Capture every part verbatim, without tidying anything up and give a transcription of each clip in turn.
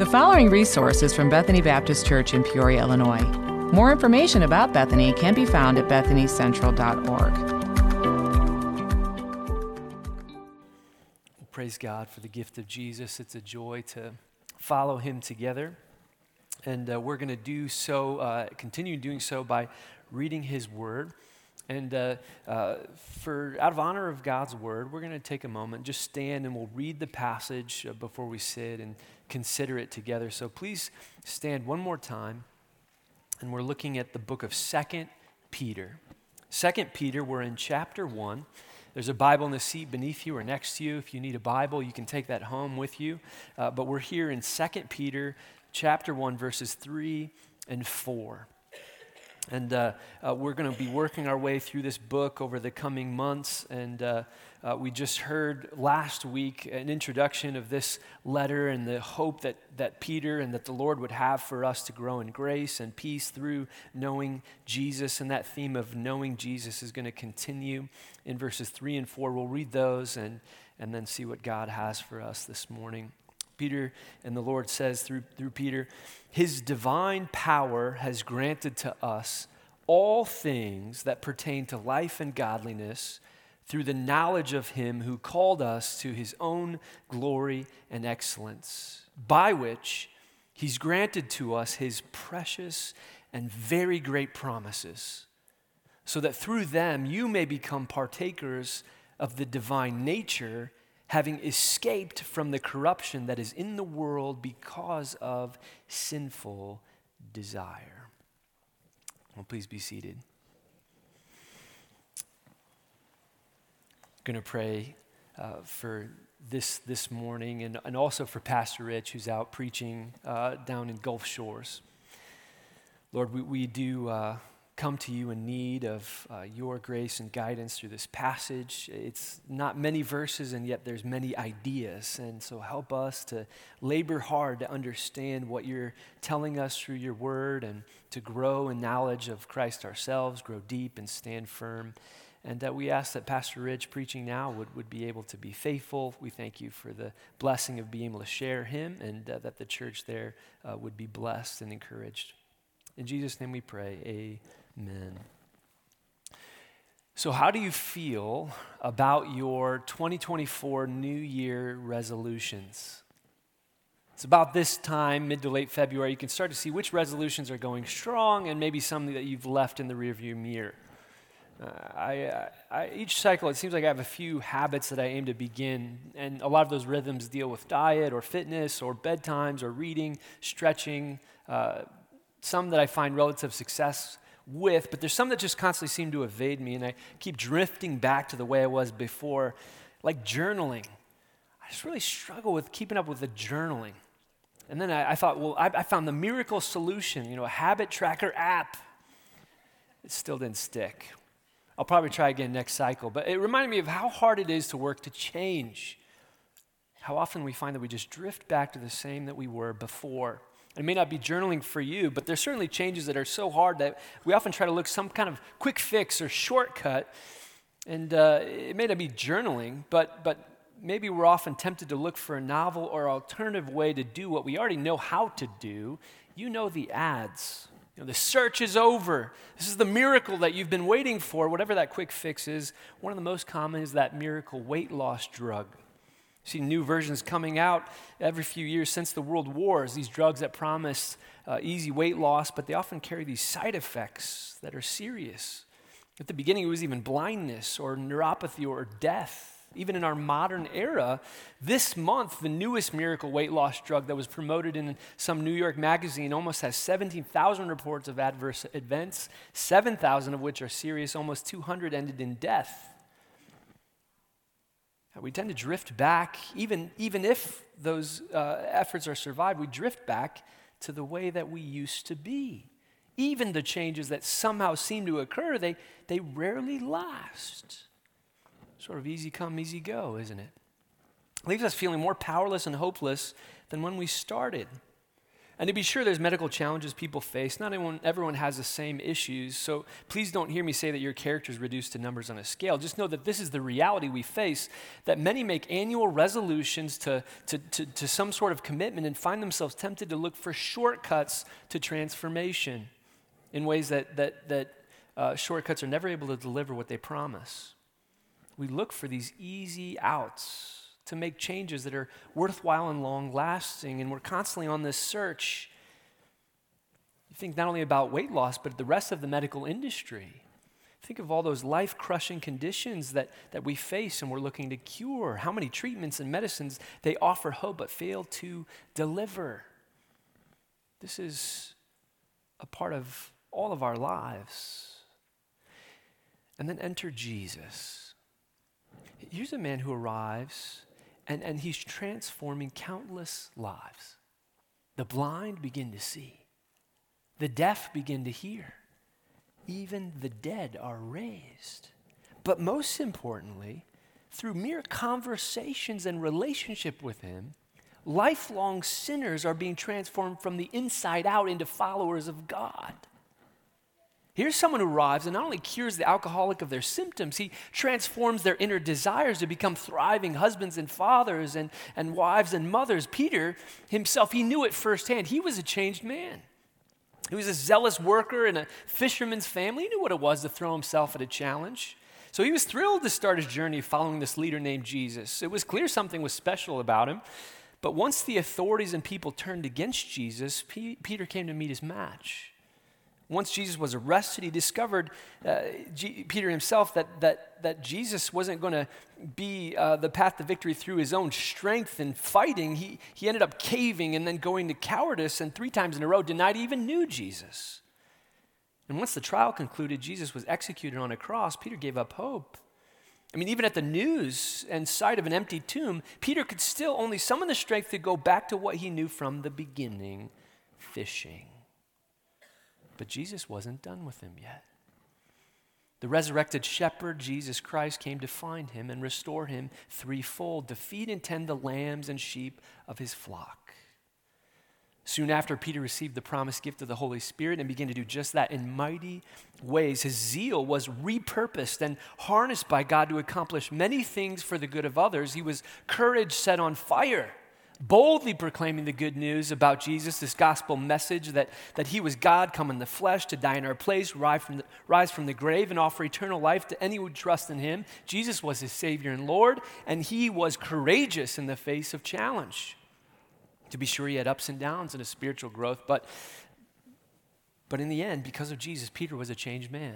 following resource is from Bethany Baptist Church in Peoria, Illinois. More information about Bethany can be found at bethany central dot org. Praise God for the gift of Jesus. It's a joy to follow him together. And uh, we're going to do so, uh, continue doing so by reading his word. And uh, uh, for out of honor of God's word, we're going to take a moment, just stand, and we'll read the passage uh, before we sit and consider it together. So please stand one more time. And we're looking at the book of Second Peter. Second Peter, we're in chapter one. There's a Bible in the seat beneath you or next to you. If you need a Bible, you can take that home with you. Uh, but we're here in Second Peter chapter one, verses three and four. And uh, uh, we're going to be working our way through this book over the coming months. And uh, uh, we just heard last week an introduction of this letter and the hope that, that Peter and that the Lord would have for us to grow in grace and peace through knowing Jesus. And that theme of knowing Jesus is going to continue in verses three and four. We'll read those and, and then see what God has for us this morning. Peter, and the Lord says through, through Peter, his divine power has granted to us all things that pertain to life and godliness through the knowledge of him who called us to his own glory and excellence, by which he's granted to us his precious and very great promises, so that through them you may become partakers of the divine nature, having escaped from the corruption that is in the world because of sinful desire. Well, please be seated. I'm going to pray uh, for this this morning and, and also for Pastor Rich, who's out preaching uh, down in Gulf Shores. Lord, we, we do uh, come to you in need of uh, your grace and guidance through this passage. It's not many verses, and yet there's many ideas. And so help us to labor hard to understand what you're telling us through your word and to grow in knowledge of Christ ourselves, grow deep and stand firm. And that we ask that Pastor Rich preaching now would, would be able to be faithful. We thank you for the blessing of being able to share him, and uh, that the church there uh, would be blessed and encouraged. In Jesus' name we pray, amen. Amen. So how do you feel about your twenty twenty-four New Year resolutions? It's about this time, mid to late February, you can start to see which resolutions are going strong and maybe some that you've left in the rearview mirror. Uh, I, I, each cycle, it seems like I have a few habits that I aim to begin, and a lot of those rhythms deal with diet or fitness or bedtimes or reading, stretching, uh, some that I find relative success with, but there's some that just constantly seem to evade me, and I keep drifting back to the way I was before, like journaling. I just really struggle with keeping up with the journaling. And then I, I thought, well, I, I found the miracle solution, you know, a habit tracker app. It still didn't stick. I'll probably try again next cycle, but it reminded me of how hard it is to work to change. How often we find that we just drift back to the same that we were before. It may not be journaling for you, but there's certainly changes that are so hard that we often try to look some kind of quick fix or shortcut. And uh, it may not be journaling, but but maybe we're often tempted to look for a novel or alternative way to do what we already know how to do. You know the ads. You know, the search is over. This is the miracle that you've been waiting for, whatever that quick fix is. One of the most common is that miracle weight loss drug. See new versions coming out every few years since the World Wars, these drugs that promise uh, easy weight loss, but they often carry these side effects that are serious. At the beginning, it was even blindness or neuropathy or death. Even in our modern era, this month, the newest miracle weight loss drug that was promoted in some New York magazine almost has seventeen thousand reports of adverse events, seven thousand of which are serious, almost two hundred ended in death. We tend to drift back, even, even if those uh, efforts are survived, we drift back to the way that we used to be. Even the changes that somehow seem to occur, they, they rarely last. Sort of easy come, easy go, isn't it? It leaves us feeling more powerless and hopeless than when we started. And to be sure, there's medical challenges people face. Not everyone, everyone has the same issues, so please don't hear me say that your character is reduced to numbers on a scale. Just know that this is the reality we face, that many make annual resolutions to, to, to, to some sort of commitment and find themselves tempted to look for shortcuts to transformation in ways that, that, that uh, shortcuts are never able to deliver what they promise. We look for these easy outs to make changes that are worthwhile and long-lasting, and we're constantly on this search. You think not only about weight loss, but the rest of the medical industry. Think of all those life-crushing conditions that, that we face and we're looking to cure. How many treatments and medicines they offer hope but fail to deliver. This is a part of all of our lives. And then enter Jesus. Here's a man who arrives And, and he's transforming countless lives. The blind begin to see. The deaf begin to hear. Even the dead are raised. But most importantly, through mere conversations and relationship with him, lifelong sinners are being transformed from the inside out into followers of God. Here's someone who arrives and not only cures the alcoholic of their symptoms, he transforms their inner desires to become thriving husbands and fathers and, and wives and mothers. Peter himself, he knew it firsthand. He was a changed man. He was a zealous worker in a fisherman's family. He knew what it was to throw himself at a challenge. So he was thrilled to start his journey following this leader named Jesus. It was clear something was special about him. But once the authorities and people turned against Jesus, P- Peter came to meet his match. Once Jesus was arrested, he discovered, uh, G- Peter himself, that, that, that Jesus wasn't going to be uh, the path to victory through his own strength and fighting. He, he ended up caving and then going to cowardice, and three times in a row denied he even knew Jesus. And once the trial concluded, Jesus was executed on a cross, Peter gave up hope. I mean, even at the news and sight of an empty tomb, Peter could still only summon the strength to go back to what he knew from the beginning, fishing. But Jesus wasn't done with him yet. The resurrected shepherd, Jesus Christ, came to find him and restore him threefold, to feed and tend the lambs and sheep of his flock. Soon after, Peter received the promised gift of the Holy Spirit and began to do just that in mighty ways. His zeal was repurposed and harnessed by God to accomplish many things for the good of others. He was courage set on fire, boldly proclaiming the good news about Jesus, this gospel message that, that he was God come in the flesh to die in our place, rise from, the, rise from the grave, and offer eternal life to any who would trust in him. Jesus was his Savior and Lord, and he was courageous in the face of challenge. To be sure, he had ups and downs in his spiritual growth, but, but in the end, because of Jesus, Peter was a changed man.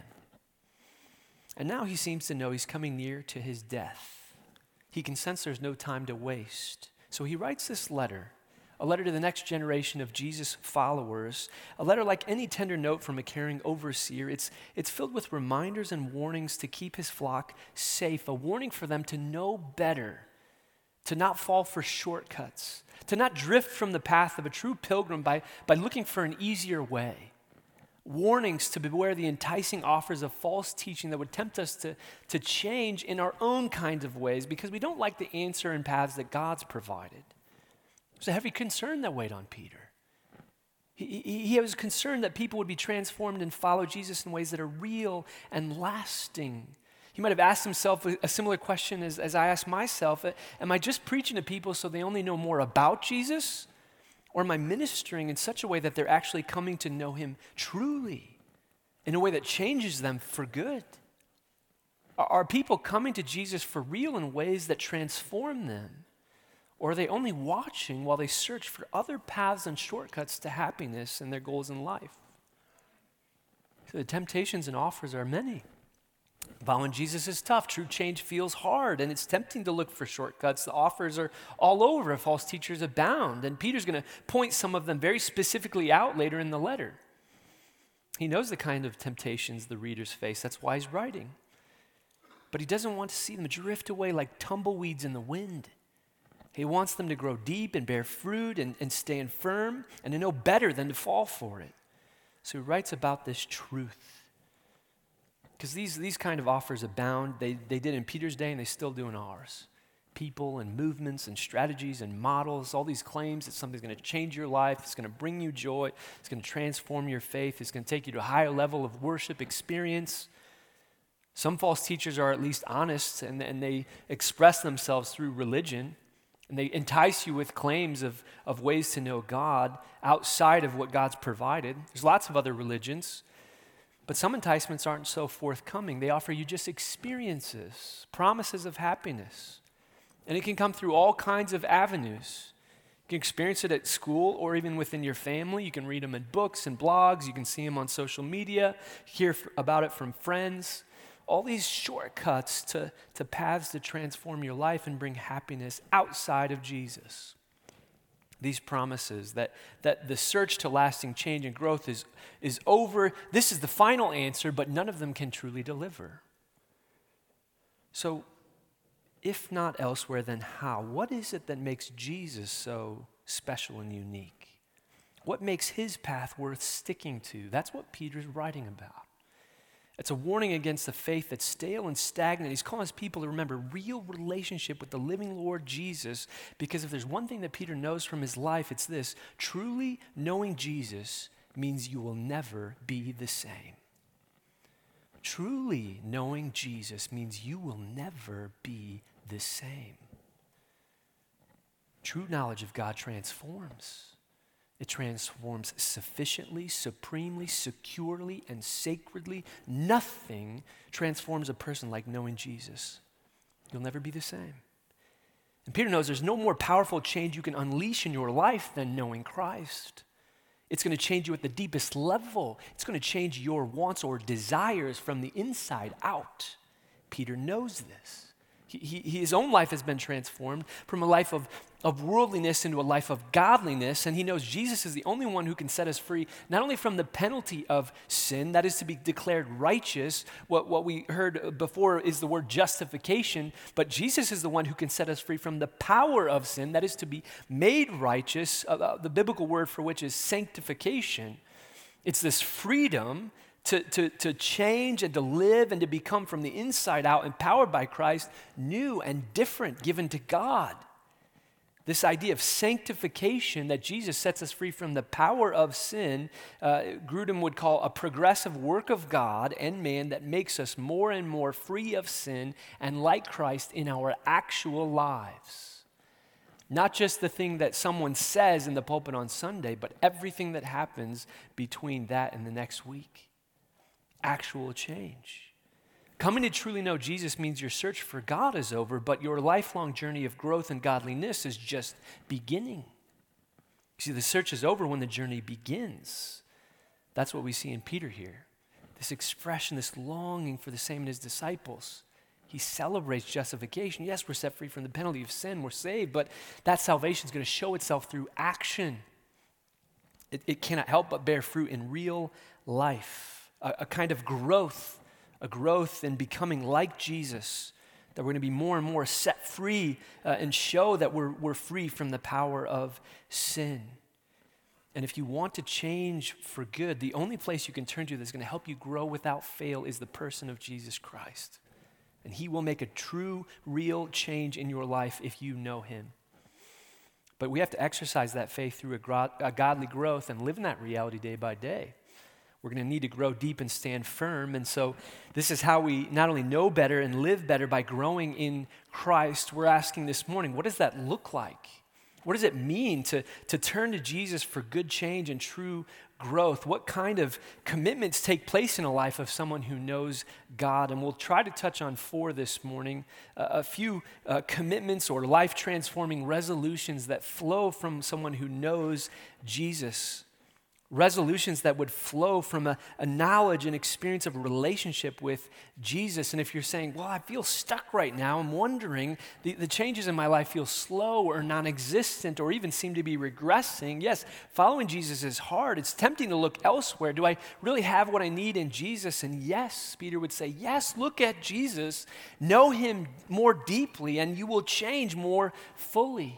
And now he seems to know he's coming near to his death. He can sense there's no time to waste. So he writes this letter, a letter to the next generation of Jesus followers, a letter like any tender note from a caring overseer. It's, it's filled with reminders and warnings to keep his flock safe, a warning for them to know better, to not fall for shortcuts, to not drift from the path of a true pilgrim by, by looking for an easier way. Warnings to beware the enticing offers of false teaching that would tempt us to, to change in our own kinds of ways because we don't like the answer and paths that God's provided. There's a heavy concern that weighed on Peter. He, he, he was concerned that people would be transformed and follow Jesus in ways that are real and lasting. He might have asked himself a, a similar question as, as I asked myself. Am I just preaching to people so they only know more about Jesus? Or am I ministering in such a way that they're actually coming to know him truly, in a way that changes them for good? Are, are people coming to Jesus for real in ways that transform them? Or are they only watching while they search for other paths and shortcuts to happiness and their goals in life? So the temptations and offers are many. Following Jesus is tough. True change feels hard, and it's tempting to look for shortcuts. The offers are all over. False teachers abound, and Peter's going to point some of them very specifically out later in the letter. He knows the kind of temptations the readers face. That's why he's writing. But he doesn't want to see them drift away like tumbleweeds in the wind. He wants them to grow deep and bear fruit and, and stand firm and to know better than to fall for it. So he writes about this truth. Because these, these kind of offers abound. They, they did in Peter's day and they still do in ours. people and movements and strategies and models, all these claims that something's going to change your life, it's going to bring you joy, it's going to transform your faith, it's going to take you to a higher level of worship experience. Some false teachers are at least honest, and, and they express themselves through religion, and they entice you with claims of, of ways to know God outside of what God's provided. There's lots of other religions. But some enticements aren't so forthcoming. They offer you just experiences, promises of happiness. And it can come through all kinds of avenues. You can experience it at school or even within your family. You can read them in books and blogs. You can see them on social media, hear f- about it from friends. All these shortcuts to, to paths to transform your life and bring happiness outside of Jesus. These promises that, that the search to lasting change and growth is, is over. This is the final answer, but none of them can truly deliver. So, if not elsewhere, then how? What is it that makes Jesus so special and unique? What makes his path worth sticking to? That's what Peter's writing about. It's a warning against the faith that's stale and stagnant. He's calling his people to remember real relationship with the living Lord Jesus, because if there's one thing that Peter knows from his life, it's this: truly knowing Jesus means you will never be the same. Truly knowing Jesus means you will never be the same. True knowledge of God transforms. It transforms sufficiently, supremely, securely, and sacredly. Nothing transforms a person like knowing Jesus. You'll never be the same. And Peter knows there's no more powerful change you can unleash in your life than knowing Christ. It's going to change you at the deepest level. It's going to change your wants or desires from the inside out. Peter knows this. He, he, his own life has been transformed from a life of, of worldliness into a life of godliness, and he knows Jesus is the only one who can set us free, not only from the penalty of sin, that is to be declared righteous. What, what we heard before is the word justification, but Jesus is the one who can set us free from the power of sin, that is to be made righteous, uh, the biblical word for which is sanctification. It's this freedom To, to, to change and to live and to become from the inside out, empowered by Christ, new and different, given to God. This idea of sanctification, that Jesus sets us free from the power of sin, uh, Grudem would call a progressive work of God and man that makes us more and more free of sin and like Christ in our actual lives. Not just the thing that someone says in the pulpit on Sunday, but everything that happens between that and the next week. Actual change. Coming to truly know Jesus means your search for God is over, but your lifelong journey of growth and godliness is just beginning. See, the search is over when the journey begins. That's what we see in Peter here. This expression, this longing for the same in his disciples. He celebrates justification. Yes, we're set free from the penalty of sin. We're saved, but that salvation is going to show itself through action. It, it cannot help but bear fruit in real life. A, a kind of growth, a growth in becoming like Jesus, that we're going to be more and more set free uh, and show that we're, we're free from the power of sin. And if you want to change for good, the only place you can turn to that's going to help you grow without fail is the person of Jesus Christ. And he will make a true, real change in your life if you know him. But we have to exercise that faith through a, gro- a godly growth and live in that reality day by day. We're going to need to grow deep and stand firm. And so this is how we not only know better and live better by growing in Christ. We're asking this morning, what does that look like? What does it mean to, to turn to Jesus for good change and true growth? What kind of commitments take place in a life of someone who knows God? And we'll try to touch on four this morning, uh, a few uh, commitments or life-transforming resolutions that flow from someone who knows Jesus. Resolutions that would flow from a, a knowledge and experience of a relationship with Jesus. And if you're saying, well, I feel stuck right now, I'm wondering, the, the changes in my life feel slow or non-existent or even seem to be regressing. Yes, following Jesus is hard. It's tempting to look elsewhere. Do I really have what I need in Jesus? And yes, Peter would say, yes, look at Jesus, know him more deeply, and you will change more fully.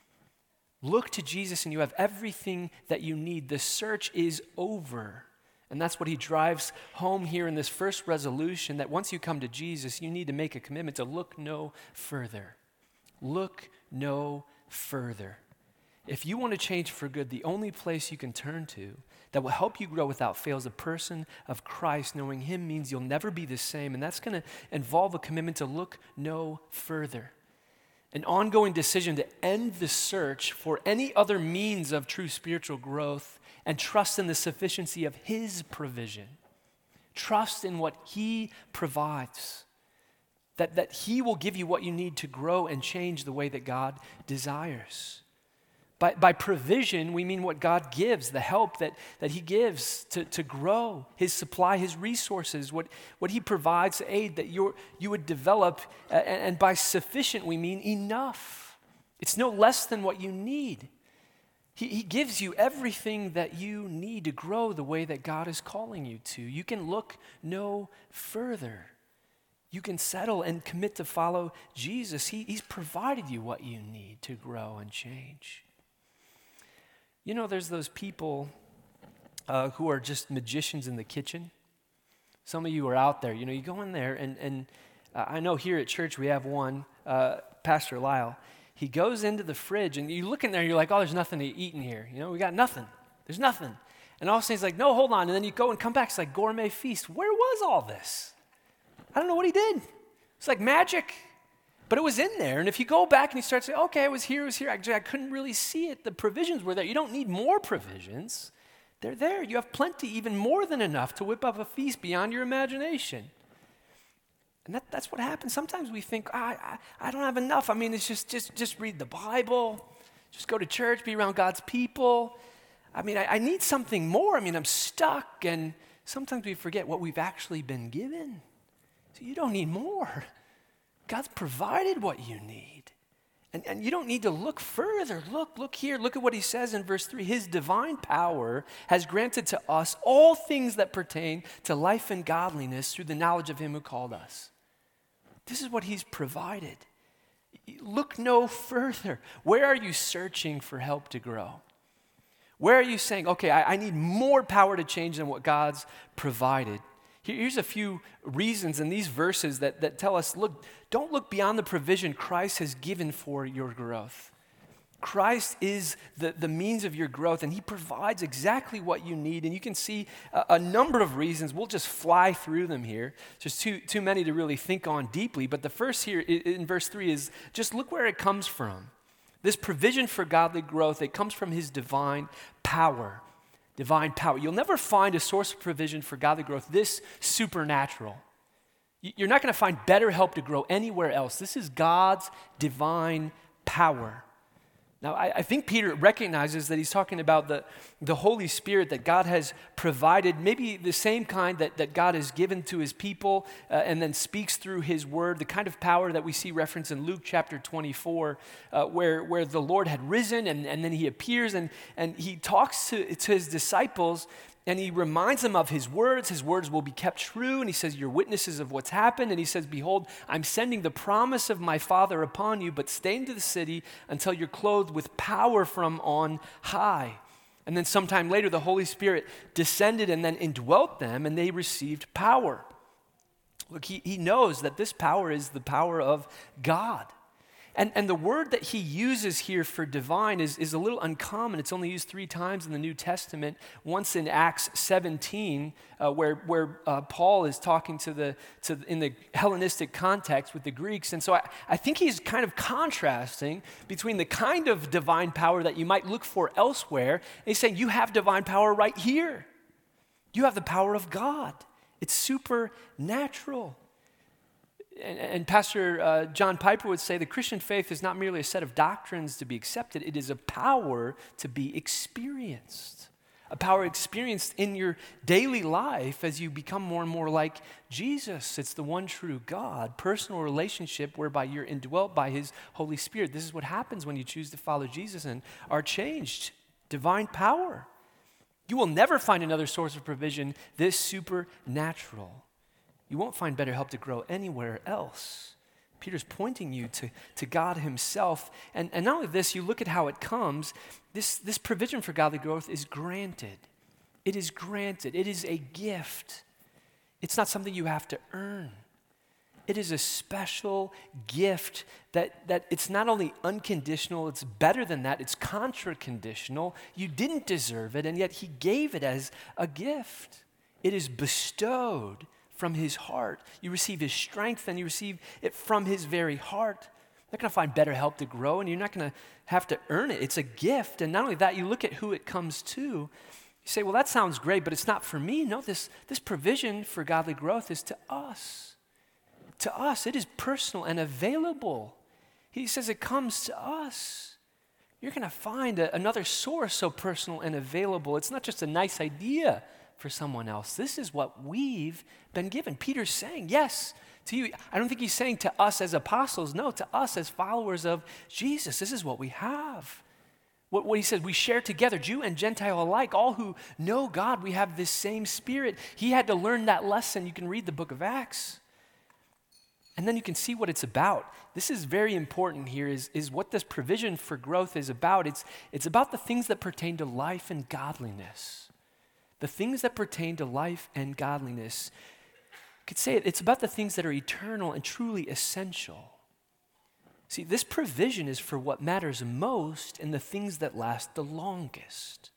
Look to Jesus and you have everything that you need. The search is over. And that's what he drives home here in this first resolution, that once you come to Jesus, you need to make a commitment to look no further. Look no further. If you want to change for good, the only place you can turn to that will help you grow without fail is the person of Christ. Knowing him means you'll never be the same, and that's going to involve a commitment to look no further. An ongoing decision to end the search for any other means of true spiritual growth and trust in the sufficiency of his provision. Trust in what he provides. That, that he will give you what you need to grow and change the way that God desires. By, by provision, we mean what God gives, the help that, that he gives to, to grow, his supply, his resources, what, what he provides to aid that you're, you would develop. Uh, and, and by sufficient, we mean enough. It's no less than what you need. He, he gives you everything that you need to grow the way that God is calling you to. You can look no further. You can settle and commit to follow Jesus. He, he's provided you what you need to grow and change. You know, there's those people uh, who are just magicians in the kitchen. Some of you are out there. You know, you go in there, and, and uh, I know here at church we have one, uh, Pastor Lyle. He goes into the fridge, and you look in there, and you're like, oh, there's nothing to eat in here. You know, we got nothing. There's nothing. And all of a sudden he's like, no, hold on. And then you go and come back. It's like gourmet feast. Where was all this? I don't know what he did. It's like magic. But it was in there, and if you go back and you start saying, okay, I was here, I was here, actually I couldn't really see it. The provisions were there. You don't need more provisions. They're there. You have plenty, even more than enough to whip up a feast beyond your imagination. And that, that's what happens. Sometimes we think, oh, I, I don't have enough. I mean, it's just, just, just read the Bible, just go to church, be around God's people. I mean, I, I need something more. I mean, I'm stuck, and sometimes we forget what we've actually been given. So you don't need more. God's provided what you need. And, and you don't need to look further. Look, look here. Look at what he says in verse three. His divine power has granted to us all things that pertain to life and godliness through the knowledge of him who called us. This is what he's provided. Look no further. Where are you searching for help to grow? Where are you saying, okay, I, I need more power to change than what God's provided? Here's a few reasons in these verses that, that tell us, look, don't look beyond the provision Christ has given for your growth. Christ is the, the means of your growth, and he provides exactly what you need. And you can see a, a number of reasons. We'll just fly through them here. Just too, too many to really think on deeply. But the first here in, in verse three is just look where it comes from. This provision for godly growth, it comes from his divine power. Divine power. You'll never find a source of provision for godly growth this supernatural. You're not going to find better help to grow anywhere else. This is God's divine power. Now, I, I think Peter recognizes that he's talking about the, the Holy Spirit that God has provided, maybe the same kind that, that God has given to his people uh, and then speaks through his word, the kind of power that we see referenced in Luke chapter twenty-four, uh, where, where the Lord had risen and, and then he appears and, and he talks to, to his disciples. And he reminds them of his words. His words will be kept true. And he says, you're witnesses of what's happened. And he says, behold, I'm sending the promise of my Father upon you, but stay in the city until you're clothed with power from on high. And then sometime later, the Holy Spirit descended and then indwelt them, and they received power. Look, he, he knows that this power is the power of God. And, and the word that he uses here for divine is, is a little uncommon. It's only used three times in the New Testament. Once in Acts seventeen, uh, where, where uh, Paul is talking to the, to in the Hellenistic context with the Greeks. And so I, I think he's kind of contrasting between the kind of divine power that you might look for elsewhere. And he's saying, you have divine power right here. You have the power of God. It's supernatural. And, and Pastor uh, John Piper would say the Christian faith is not merely a set of doctrines to be accepted, it is a power to be experienced. A power experienced in your daily life as you become more and more like Jesus. It's the one true God, personal relationship whereby you're indwelt by his Holy Spirit. This is what happens when you choose to follow Jesus and are changed. Divine power. You will never find another source of provision this supernatural. You won't find better help to grow anywhere else. Peter's pointing you to, to God himself. And, and not only this, you look at how it comes. This, this provision for godly growth is granted. It is granted. It is a gift. It's not something you have to earn. It is a special gift that, that it's not only unconditional, it's better than that, it's contra-conditional. You didn't deserve it, and yet he gave it as a gift. It is bestowed from his heart. You receive his strength, and you receive it from his very heart. You're not going to find better help to grow, and you're not going to have to earn it. It's a gift, and not only that, you look at who it comes to. You say, well, that sounds great, but it's not for me. No, this, this provision for godly growth is to us. To us, it is personal and available. He says it comes to us. You're going to find a, another source so personal and available. It's not just a nice idea for someone else. This is what we've been given. Peter's saying, yes, to you. I don't think he's saying to us as apostles. No, to us as followers of Jesus. This is what we have. What, what he says, we share together, Jew and Gentile alike, all who know God, we have this same spirit. He had to learn that lesson. You can read the book of Acts. And then you can see what it's about. This is very important here, is, is what this provision for growth is about. It's, it's about the things that pertain to life and godliness. The things that pertain to life and godliness. You could say it, it's about the things that are eternal and truly essential. See, this provision is for what matters most and the things that last the longest.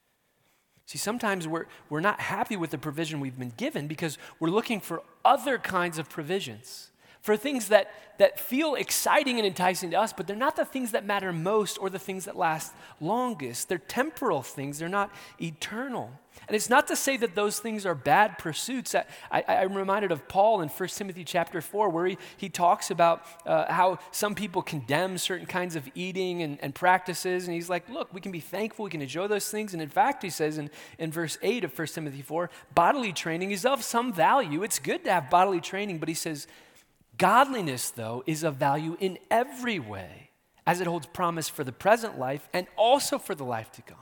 See, sometimes we're, we're not happy with the provision we've been given because we're looking for other kinds of provisions, for things that, that feel exciting and enticing to us, but they're not the things that matter most or the things that last longest. They're temporal things. They're not eternal. And it's not to say that those things are bad pursuits. I, I, I'm reminded of Paul in First Timothy chapter four, where he, he talks about uh, how some people condemn certain kinds of eating and, and practices. And he's like, look, we can be thankful, we can enjoy those things. And in fact, he says in, in verse eight of First Timothy four, bodily training is of some value. It's good to have bodily training, but he says, godliness, though, is of value in every way, as it holds promise for the present life and also for the life to come.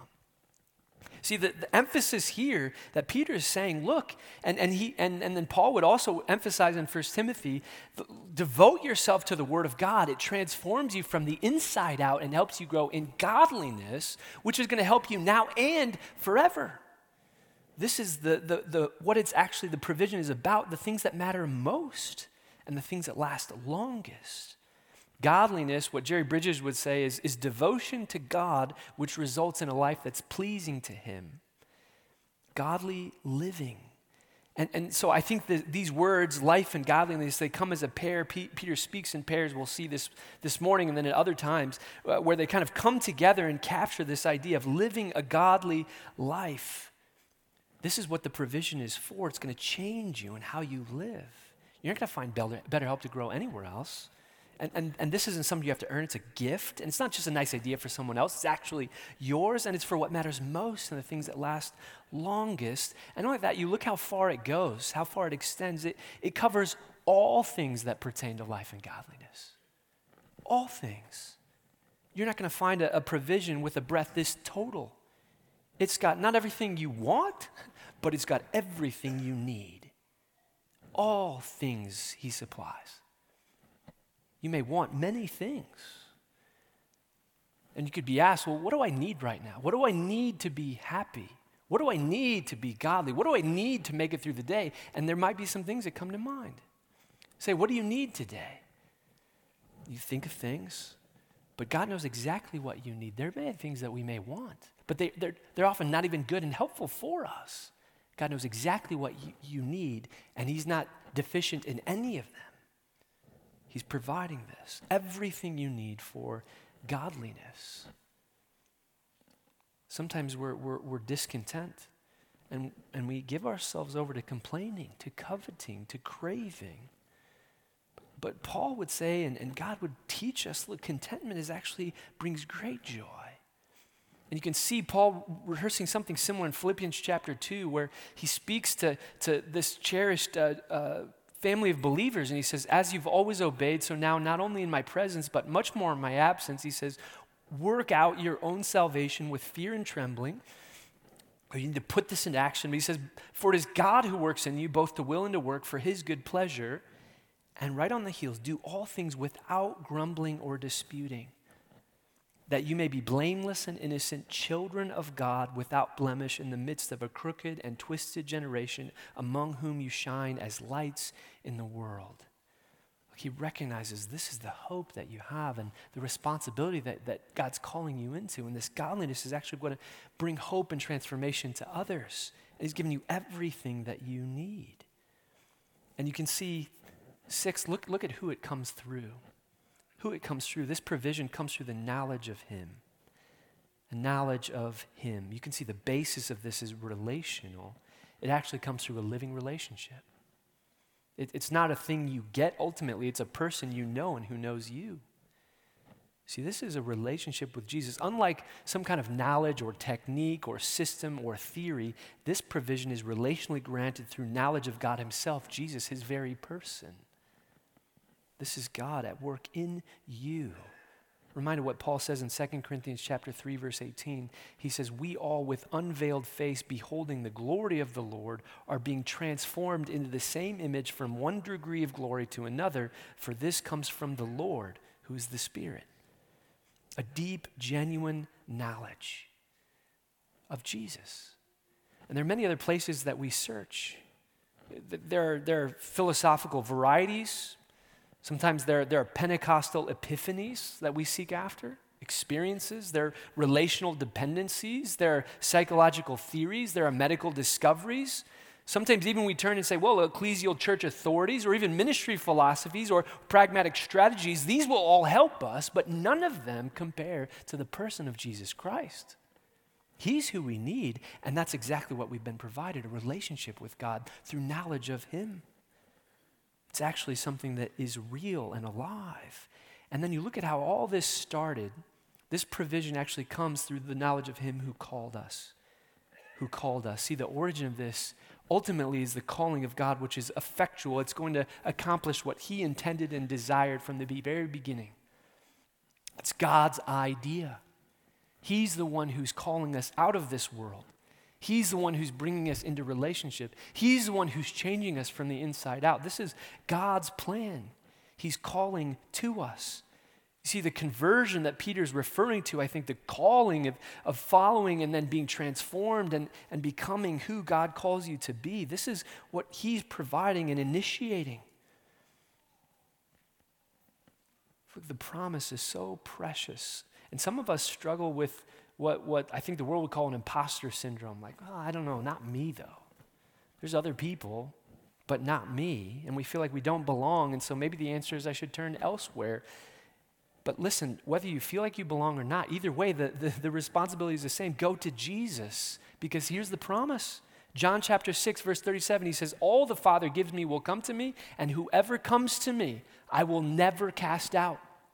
See, the, the emphasis here that Peter is saying, look, and, and, he, and, and then Paul would also emphasize in First Timothy, devote yourself to the Word of God. It transforms you from the inside out and helps you grow in godliness, which is going to help you now and forever. This is the, the, the what it's actually, the provision is about, the things that matter most and the things that last longest. Godliness, what Jerry Bridges would say, is, is devotion to God, which results in a life that's pleasing to him. Godly living. And, and so I think that these words, life and godliness, they come as a pair. P- Peter speaks in pairs. We'll see this this morning and then at other times, uh, where they kind of come together and capture this idea of living a godly life. This is what the provision is for. It's going to change you and how you live. You're not going to find better, better help to grow anywhere else. And, and, and this isn't something you have to earn. It's a gift. And it's not just a nice idea for someone else. It's actually yours, and it's for what matters most and the things that last longest. And not only that, you look how far it goes, how far it extends. It, it covers all things that pertain to life and godliness. All things. You're not going to find a, a provision with a breadth this total. It's got not everything you want, but it's got everything you need. All things he supplies. You may want many things. And you could be asked, well, what do I need right now? What do I need to be happy? What do I need to be godly? What do I need to make it through the day? And there might be some things that come to mind. Say, what do you need today? You think of things, but God knows exactly what you need. There may be things that we may want, but they, they're, they're often not even good and helpful for us. God knows exactly what you, you need, and he's not deficient in any of them. He's providing this, everything you need for godliness. Sometimes we're, we're, we're discontent, and, and we give ourselves over to complaining, to coveting, to craving. But Paul would say, and, and God would teach us, look, contentment is actually brings great joy. And you can see Paul rehearsing something similar in Philippians chapter two, where he speaks to, to this cherished uh, uh, family of believers, and he says, as you've always obeyed, so now not only in my presence, but much more in my absence, he says, work out your own salvation with fear and trembling. Or you need to put this into action. But he says, for it is God who works in you, both to will and to work for his good pleasure. And right on the heels, do all things without grumbling or disputing, that you may be blameless and innocent, children of God, without blemish, in the midst of a crooked and twisted generation, among whom you shine as lights in the world. he recognizes this is the hope that you have and the responsibility that, that God's calling you into. And this godliness is actually going to bring hope and transformation to others. And he's given you everything that you need. And you can see, six, look, look at who it comes through. Who it comes through. This provision comes through the knowledge of him. The knowledge of him. You can see the basis of this is relational. It actually comes through a living relationship. It, it's not a thing you get ultimately. It's a person you know and who knows you. See, this is a relationship with Jesus. Unlike some kind of knowledge or technique or system or theory, this provision is relationally granted through knowledge of God himself, Jesus, his very person. This is God at work in you. Reminded what Paul says in Second Corinthians chapter three, verse eighteen. He says, we all with unveiled face, beholding the glory of the Lord, are being transformed into the same image from one degree of glory to another, for this comes from the Lord, who is the Spirit. A deep, genuine knowledge of Jesus. And there are many other places that we search. There are, there are philosophical varieties. Sometimes there, there are Pentecostal epiphanies that we seek after, experiences. There are relational dependencies. There are psychological theories. There are medical discoveries. Sometimes even we turn and say, well, ecclesial church authorities or even ministry philosophies or pragmatic strategies, these will all help us, but none of them compare to the person of Jesus Christ. He's who we need, and that's exactly what we've been provided, a relationship with God through knowledge of him. It's actually something that is real and alive. And then you look at how all this started. This provision actually comes through the knowledge of him who called us. Who called us. See, the origin of this ultimately is the calling of God, which is effectual. It's going to accomplish what he intended and desired from the very beginning. It's God's idea. He's the one who's calling us out of this world. He's the one who's bringing us into relationship. He's the one who's changing us from the inside out. This is God's plan. He's calling to us. You see, the conversion that Peter's referring to, I think the calling of, of following and then being transformed and, and becoming who God calls you to be, this is what he's providing and initiating. The promise is so precious. And some of us struggle with what, what I think the world would call an imposter syndrome. Like, oh, I don't know, not me though. There's other people, but not me. And we feel like we don't belong. And so maybe the answer is I should turn elsewhere. But listen, whether you feel like you belong or not, either way, the, the, the responsibility is the same. Go to Jesus, because here's the promise. John chapter six, verse thirty-seven, he says, all the Father gives me will come to me, and whoever comes to me, I will never cast out.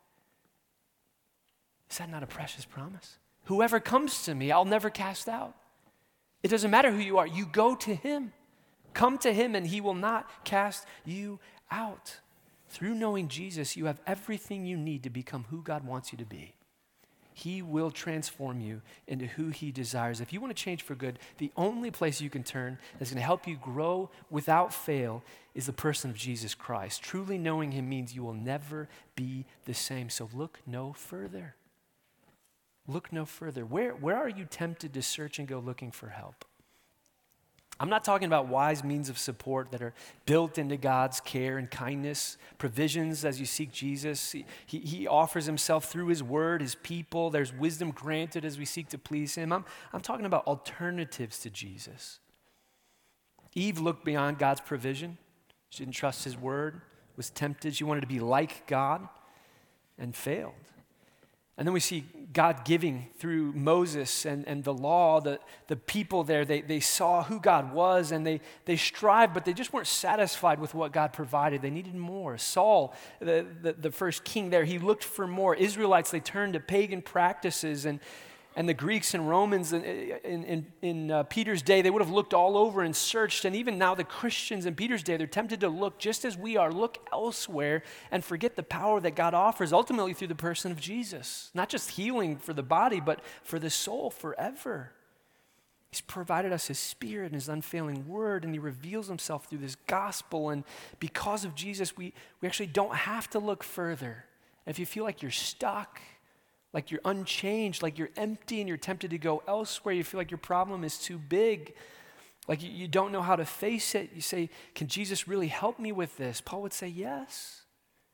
Is that not a precious promise? Whoever comes to me, I'll never cast out. It doesn't matter who you are. You go to him. Come to him, and he will not cast you out. Through knowing Jesus, you have everything you need to become who God wants you to be. He will transform you into who he desires. If you want to change for good, the only place you can turn that's going to help you grow without fail is the person of Jesus Christ. Truly knowing him means you will never be the same. So look no further. Look no further. Where, where are you tempted to search and go looking for help? I'm not talking about wise means of support that are built into God's care and kindness, provisions as you seek Jesus. He, he, he offers himself through his word, his people. There's wisdom granted as we seek to please him. I'm, I'm talking about alternatives to Jesus. Eve looked beyond God's provision. She didn't trust his word, was tempted. She wanted to be like God and failed. And then we see God giving through Moses and, and the law, the, the people there, they, they saw who God was and they, they strived, but they just weren't satisfied with what God provided. They needed more. Saul, the, the, the first king there, he looked for more. Israelites, they turned to pagan practices, and, and the Greeks and Romans in, in, in, in uh, Peter's day, they would have looked all over and searched. And even now the Christians in Peter's day, they're tempted to look just as we are, look elsewhere and forget the power that God offers ultimately through the person of Jesus. Not just healing for the body, but for the soul forever. He's provided us his spirit and his unfailing word, and he reveals himself through this gospel. And because of Jesus, we, we actually don't have to look further. If you feel like you're stuck, like you're unchanged, like you're empty and you're tempted to go elsewhere, you feel like your problem is too big, like you, you don't know how to face it, you say, can Jesus really help me with this? Paul would say, yes.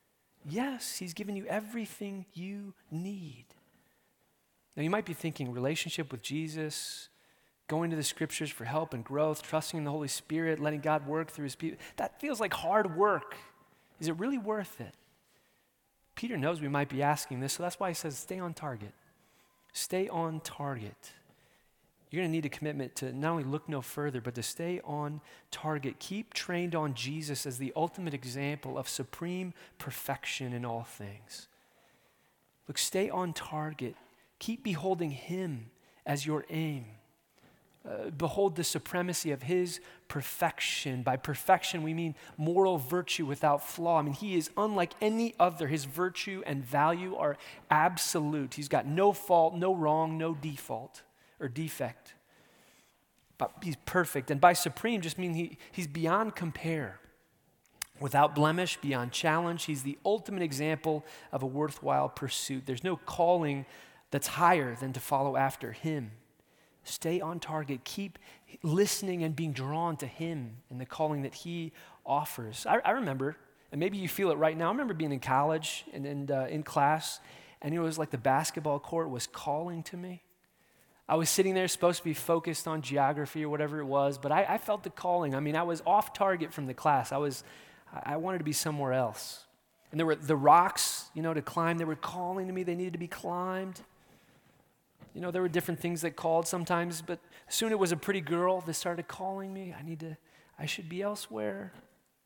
Yes, he's given you everything you need. Now, you might be thinking relationship with Jesus, going to the scriptures for help and growth, trusting in the Holy Spirit, letting God work through his people. That feels like hard work. Is it really worth it? Peter knows we might be asking this, so that's why he says stay on target. Stay on target. You're going to need a commitment to not only look no further, but to stay on target. Keep trained on Jesus as the ultimate example of supreme perfection in all things. Look, stay on target. Keep beholding him as your aim. Uh, behold the supremacy of his perfection. By perfection, we mean moral virtue without flaw. I mean, he is unlike any other. His virtue and value are absolute. He's got no fault, no wrong, no default or defect. But he's perfect. And by supreme just means he, he's beyond compare. Without blemish, beyond challenge. He's the ultimate example of a worthwhile pursuit. There's no calling that's higher than to follow after him. Stay on target. Keep listening and being drawn to him and the calling that he offers. I, I remember, and maybe you feel it right now, I remember being in college and, and uh, in class, and it was like the basketball court was calling to me. I was sitting there supposed to be focused on geography or whatever it was, but I, I felt the calling. I mean, I was off target from the class. I was, I wanted to be somewhere else. And there were the rocks, you know, to climb. They were calling to me. They needed to be climbed. You know, there were different things that called sometimes, but soon it was a pretty girl that started calling me. I need to, I should be elsewhere.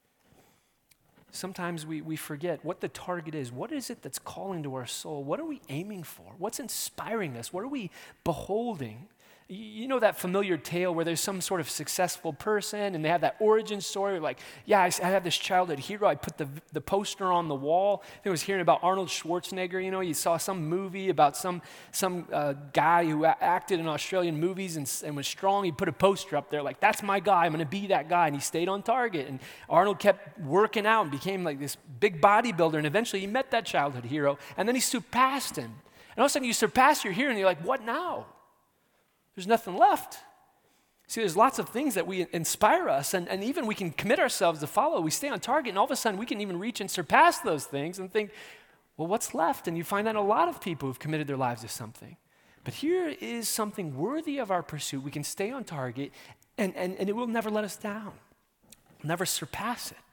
Sometimes we, we forget what the target is. What is it that's calling to our soul? What are we aiming for? What's inspiring us? What are we beholding? You know that familiar tale where there's some sort of successful person and they have that origin story like, yeah, I, I have this childhood hero. I put the, the poster on the wall. I think I was hearing about Arnold Schwarzenegger. You know, you saw some movie about some some uh, guy who a- acted in Australian movies and, and was strong. He put a poster up there like, that's my guy. I'm going to be that guy. And he stayed on target. And Arnold kept working out and became like this big bodybuilder. And eventually he met that childhood hero. And then he surpassed him. And all of a sudden you surpass your hero and you're like, what now? There's nothing left. See, there's lots of things that we inspire us, and, and even we can commit ourselves to follow. We stay on target, and all of a sudden we can even reach and surpass those things and think, well, what's left? And you find that a lot of people who've committed their lives to something. But here is something worthy of our pursuit. We can stay on target, and, and, and it will never let us down. We'll never surpass it.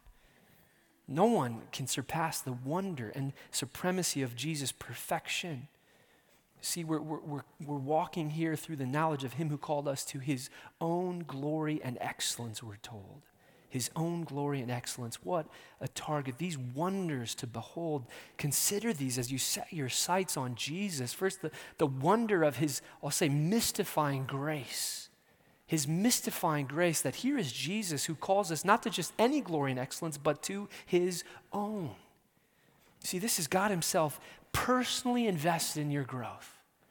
No one can surpass the wonder and supremacy of Jesus' perfection. See, we're, we're, we're, we're walking here through the knowledge of him who called us to his own glory and excellence, we're told. His own glory and excellence. What a target. These wonders to behold. Consider these as you set your sights on Jesus. First, the, the wonder of his, I'll say, mystifying grace. His mystifying grace that here is Jesus who calls us not to just any glory and excellence, but to his own. See, this is God himself personally invested in your growth.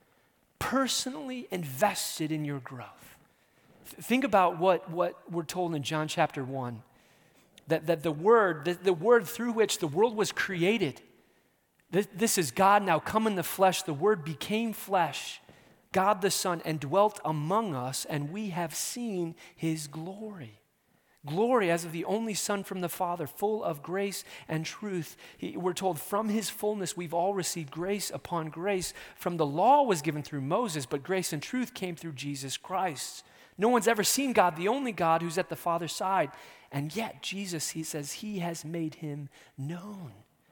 Personally invested in your growth. Think about what, what we're told in John chapter one, that, that the word, the, the word through which the world was created, this, this is God now come in the flesh, the word became flesh, God the Son, and dwelt among us, and we have seen his glory. Glory as of the only Son from the Father, full of grace and truth. He, we're told from his fullness we've all received grace upon grace. From the law was given through Moses, but grace and truth came through Jesus Christ. No one's ever seen God, the only God who's at the Father's side. And yet Jesus, he says, he has made him known.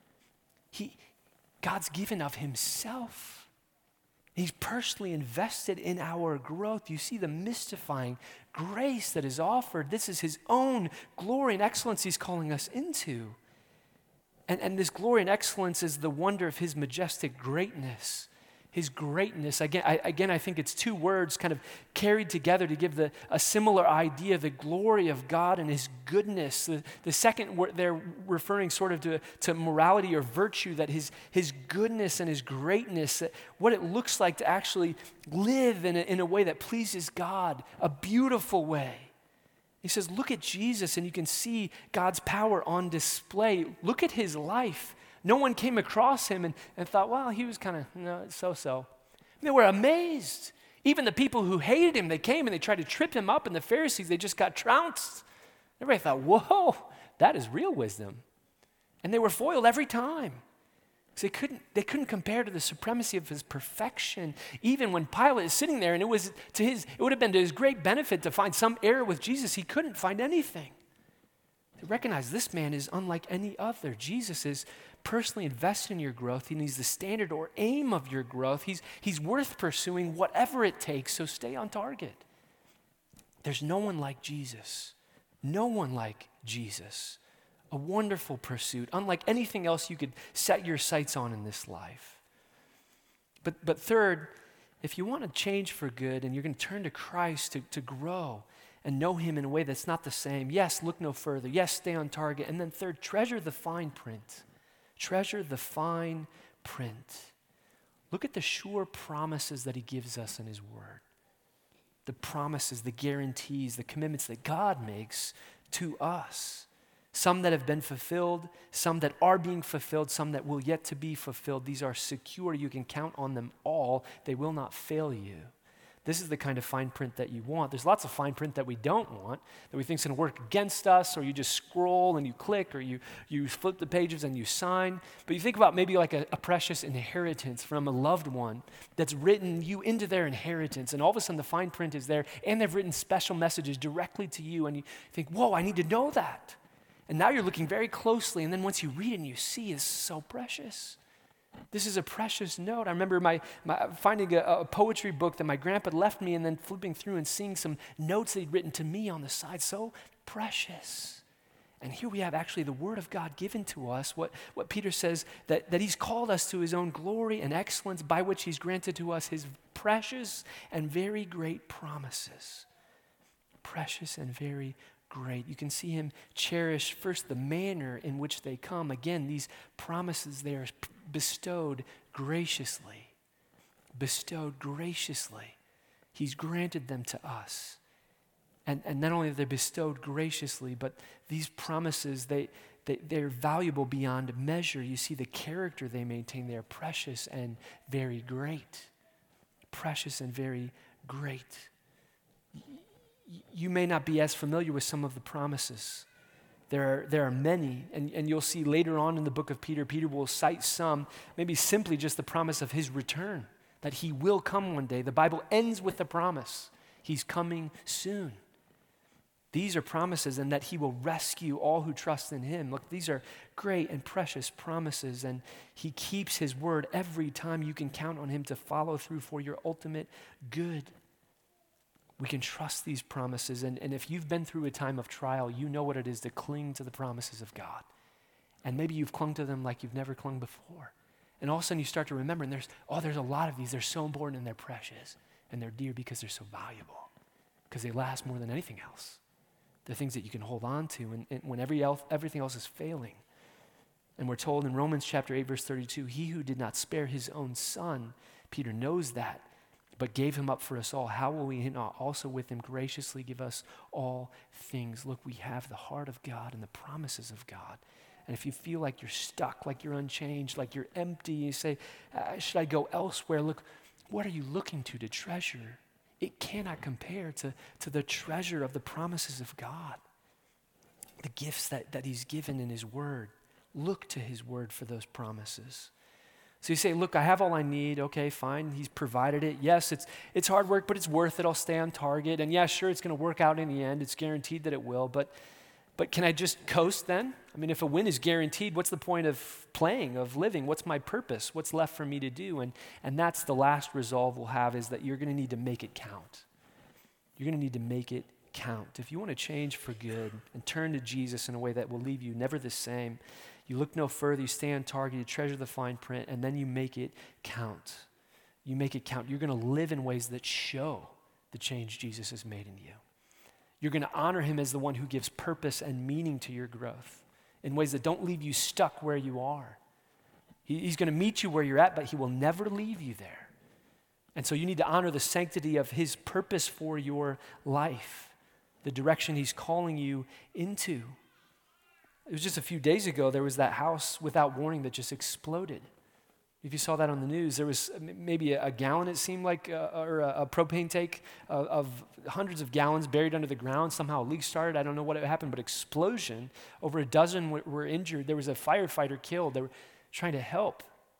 He, God's given of himself. He's personally invested in our growth. You see the mystifying grace that is offered. This is his own glory and excellence he's calling us into. And, and this glory and excellence is the wonder of his majestic greatness. His greatness. Again I, again, I think it's two words kind of carried together to give the, a similar idea, the glory of God and his goodness. The, the second word, they're referring sort of to, to morality or virtue, that his, his goodness and his greatness, that what it looks like to actually live in a, in a way that pleases God, a beautiful way. He says, look at Jesus and you can see God's power on display. Look at his life. No one came across him and, and thought, well, he was kind of, no, so-so. They were amazed. Even the people who hated him, they came and they tried to trip him up, and the Pharisees, they just got trounced. Everybody thought, whoa, that is real wisdom. And they were foiled every time. They couldn't, they couldn't compare to the supremacy of his perfection. Even when Pilate is sitting there, and it was to his, it would have been to his great benefit to find some error with Jesus, he couldn't find anything. They recognize this man is unlike any other. Jesus is personally invested in your growth. He needs the standard or aim of your growth. He's, he's worth pursuing whatever it takes, so stay on target. There's no one like Jesus. No one like Jesus. A wonderful pursuit, unlike anything else you could set your sights on in this life. But, but third, if you want to change for good and you're going to turn to Christ to, to grow and know him in a way that's not the same, yes, look no further. Yes, stay on target. And then third, treasure the fine print. Treasure the fine print. Look at the sure promises that he gives us in his word. The promises, the guarantees, the commitments that God makes to us. Some that have been fulfilled, some that are being fulfilled, some that will yet to be fulfilled. These are secure. You can count on them all. They will not fail you. This is the kind of fine print that you want. There's lots of fine print that we don't want, that we think is going to work against us, or you just scroll and you click, or you, you flip the pages and you sign. But you think about maybe like a, a precious inheritance from a loved one that's written you into their inheritance, and all of a sudden the fine print is there, and they've written special messages directly to you, and you think, whoa, I need to know that. And now you're looking very closely, and then once you read it and you see, it's so precious. This is a precious note. I remember my, my finding a, a poetry book that my grandpa left me, and then flipping through and seeing some notes that he'd written to me on the side. So precious. And here we have actually the word of God given to us, what, what Peter says, that, that he's called us to his own glory and excellence, by which he's granted to us his precious and very great promises. Precious and very great. You can see him cherish first the manner in which they come. Again, these promises, they are bestowed graciously. Bestowed graciously. He's granted them to us. And, and not only are they bestowed graciously, but these promises, they, they, they're valuable beyond measure. You see the character they maintain. They are precious and very great. Precious and very great. You may not be as familiar with some of the promises. There are, there are many, and, and you'll see later on in the book of Peter, Peter will cite some, maybe simply just the promise of his return, that he will come one day. The Bible ends with the promise. He's coming soon. These are promises, and that he will rescue all who trust in him. Look, these are great and precious promises, and he keeps his word every time. You can count on him to follow through for your ultimate good. We can trust these promises, and, and if you've been through a time of trial, you know what it is to cling to the promises of God. And maybe you've clung to them like you've never clung before. And all of a sudden you start to remember, and there's, oh, there's a lot of these. They're so important, and they're precious, and they're dear because they're so valuable, because they last more than anything else. They're things that you can hold on to and, and when every else, everything else is failing. And we're told in Romans chapter eight, verse thirty-two, he who did not spare his own son, Peter knows that, but gave him up for us all, how will we not also with him graciously give us all things? Look, we have the heart of God and the promises of God. And if you feel like you're stuck, like you're unchanged, like you're empty, you say, uh, should I go elsewhere? Look, what are you looking to to treasure? It cannot compare to, to the treasure of the promises of God, the gifts that, that he's given in his word. Look to his word for those promises. So you say, look, I have all I need. Okay, fine. He's provided it. Yes, it's it's hard work, but it's worth it. I'll stay on target. And yeah, sure, it's going to work out in the end. It's guaranteed that it will. But but can I just coast then? I mean, if a win is guaranteed, what's the point of playing, of living? What's my purpose? What's left for me to do? And and that's the last resolve we'll have, is that you're going to need to make it count. You're going to need to make it count. If you want to change for good and turn to Jesus in a way that will leave you never the same, you look no further, you stay on target, you treasure the fine print, and then you make it count. You make it count. You're going to live in ways that show the change Jesus has made in you. You're going to honor him as the one who gives purpose and meaning to your growth in ways that don't leave you stuck where you are. He, he's going to meet you where you're at, but he will never leave you there. And so you need to honor the sanctity of his purpose for your life, the direction he's calling you into. It was just a few days ago, there was that house without warning that just exploded. If you saw that on the news, there was maybe a, a gallon, it seemed like, uh, or a, a propane tank of, of hundreds of gallons buried under the ground. Somehow a leak started. I don't know what happened, but explosion. Over a dozen were, were injured. There was a firefighter killed. They were trying to help.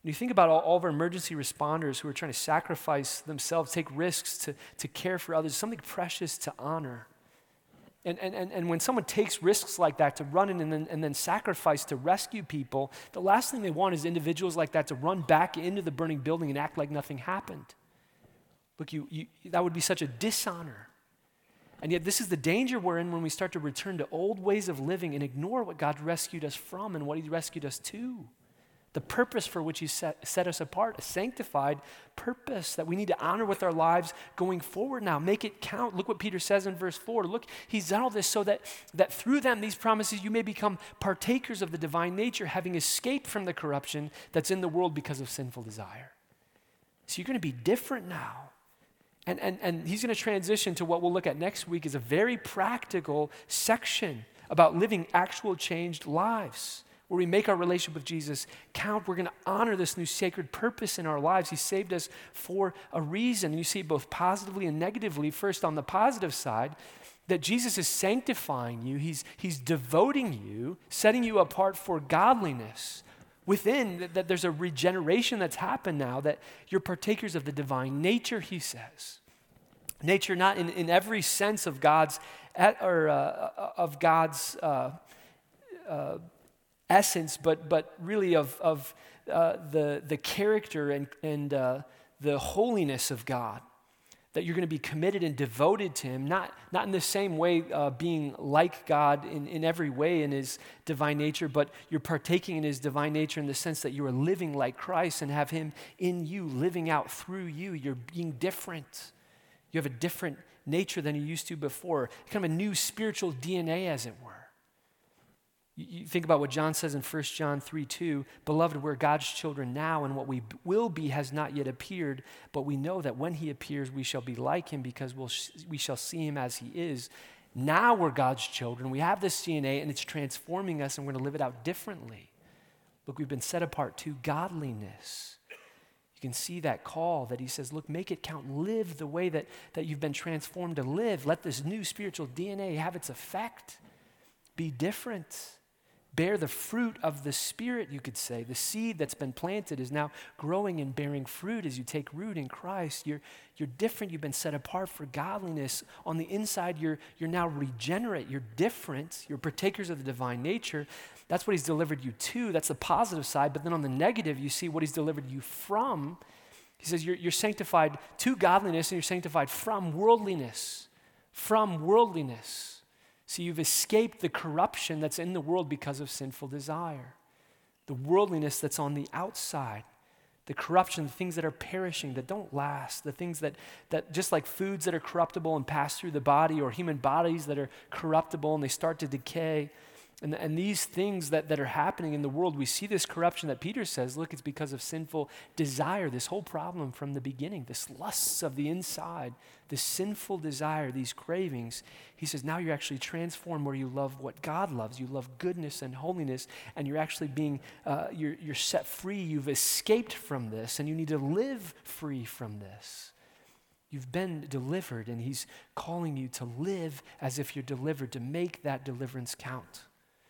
And you think about all, all of our emergency responders who are trying to sacrifice themselves, take risks to, to care for others, something precious to honor. And, and, and, and when someone takes risks like that to run in and then, and then sacrifice to rescue people, the last thing they want is individuals like that to run back into the burning building and act like nothing happened. Look, you, you, that would be such a dishonor. And yet this is the danger we're in when we start to return to old ways of living and ignore what God rescued us from and what he rescued us to. The purpose for which he set, set us apart, a sanctified purpose that we need to honor with our lives going forward now. Make it count. Look what Peter says in verse four. Look, he's done all this so that, that through them, these promises, you may become partakers of the divine nature, having escaped from the corruption that's in the world because of sinful desire. So you're going to be different now. And, and, and he's going to transition to what we'll look at next week is a very practical section about living actual changed lives, where we make our relationship with Jesus count. We're going to honor this new sacred purpose in our lives. He saved us for a reason. You see it both positively and negatively. First, on the positive side, that Jesus is sanctifying you. He's, he's devoting you, setting you apart for godliness. Within, that, that there's a regeneration that's happened now, that you're partakers of the divine nature, he says. Nature not in, in every sense of God's, or uh, of God's uh, uh, essence, but but really of of uh, the the character and and uh, the holiness of God. That you're going to be committed and devoted to him, not not in the same way uh, being like God in, in every way in his divine nature, but you're partaking in his divine nature in the sense that you are living like Christ and have him in you, living out through you. You're being different. You have a different nature than you used to before, kind of a new spiritual D N A, as it were. You think about what John says in First John three two, beloved, we're God's children now, and what we will be has not yet appeared, but we know that when he appears, we shall be like him because we'll sh- we shall see him as he is. Now we're God's children. We have this D N A, and it's transforming us, and we're going to live it out differently. Look, we've been set apart to godliness. You can see that call that he says, look, make it count. Live the way that, that you've been transformed to live. Let this new spiritual D N A have its effect. Be different. Bear the fruit of the Spirit, you could say. The seed that's been planted is now growing and bearing fruit as you take root in Christ. You're, you're different. You've been set apart for godliness. On the inside, you're, you're now regenerate. You're different. You're partakers of the divine nature. That's what he's delivered you to. That's the positive side. But then on the negative, you see what he's delivered you from. He says you're, you're sanctified to godliness and you're sanctified from worldliness. From worldliness. So you've escaped the corruption that's in the world because of sinful desire. The worldliness that's on the outside. The corruption, the things that are perishing, that don't last. The things that, that just like foods that are corruptible and pass through the body, or human bodies that are corruptible and they start to decay. And, and these things that, that are happening in the world, we see this corruption that Peter says, look, it's because of sinful desire. This whole problem from the beginning, this lusts of the inside, this sinful desire, these cravings. He says, now you're actually transformed where you love what God loves. You love goodness and holiness, and you're actually being, uh, you're, you're set free. You've escaped from this, and you need to live free from this. You've been delivered, and he's calling you to live as if you're delivered, to make that deliverance count.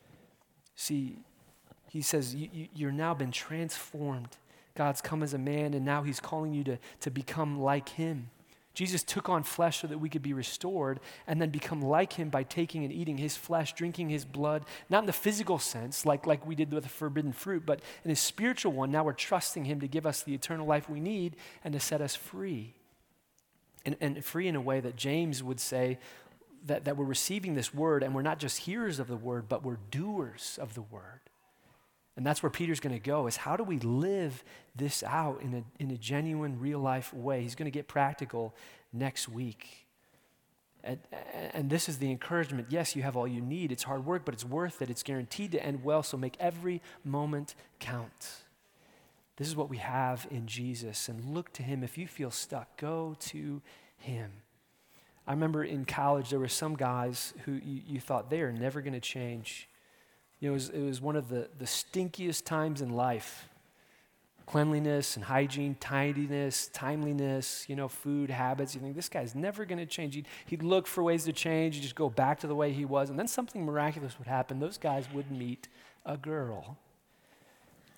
See, he says, you, you, you're now been transformed. God's come as a man, and now he's calling you to, to become like him. Jesus took on flesh so that we could be restored and then become like him by taking and eating his flesh, drinking his blood, not in the physical sense, like, like we did with the forbidden fruit, but in his spiritual one. Now we're trusting him to give us the eternal life we need and to set us free. And, and free in a way that James would say, That, that we're receiving this word, and we're not just hearers of the word, but we're doers of the word. And that's where Peter's going to go, is how do we live this out in a, in a genuine, real-life way? He's going to get practical next week. And, and this is the encouragement. Yes, you have all you need. It's hard work, but it's worth it. It's guaranteed to end well, so make every moment count. This is what we have in Jesus, and look to him. If you feel stuck, go to him. I remember in college, there were some guys who you, you thought they are never going to change. You know, it was, it was one of the, the stinkiest times in life. Cleanliness and hygiene, tidiness, timeliness, you know, food, habits. You think, this guy's never going to change. He'd, he'd look for ways to change. He'd just go back to the way he was. And then something miraculous would happen. Those guys would meet a girl.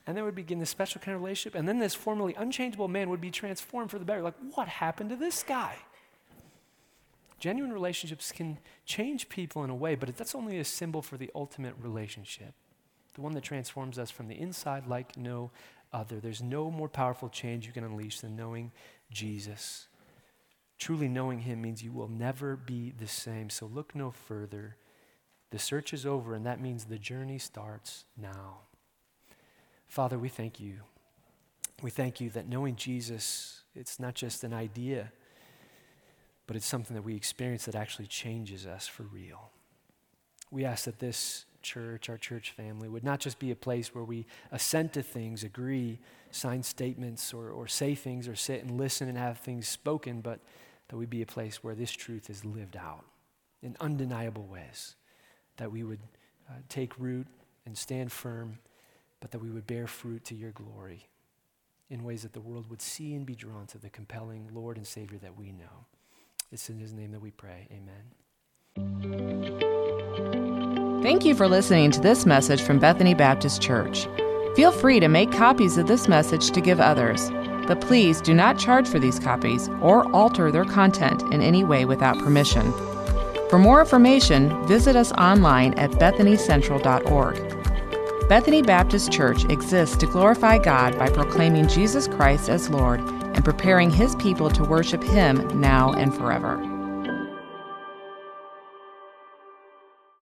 And then would begin this special kind of relationship, and then this formerly unchangeable man would be transformed for the better. Like, what happened to this guy? Genuine relationships can change people in a way, but that's only a symbol for the ultimate relationship, the one that transforms us from the inside like no other. There's no more powerful change you can unleash than knowing Jesus. Truly knowing him means you will never be the same, so look no further. The search is over, and that means the journey starts now. Father, we thank you. We thank you that knowing Jesus, it's not just an idea, but it's something that we experience that actually changes us for real. We ask that this church, our church family, would not just be a place where we assent to things, agree, sign statements, or, or say things, or sit and listen and have things spoken, but that we be a place where this truth is lived out in undeniable ways, that we would uh, take root and stand firm, but that we would bear fruit to your glory in ways that the world would see and be drawn to the compelling Lord and Savior that we know. It's in his name that we pray. Amen. Thank you for listening to this message from Bethany Baptist Church. Feel free to make copies of this message to give others, but please do not charge for these copies or alter their content in any way without permission. For more information, visit us online at bethany central dot org. Bethany Baptist Church exists to glorify God by proclaiming Jesus Christ as Lord and preparing his people to worship him now and forever.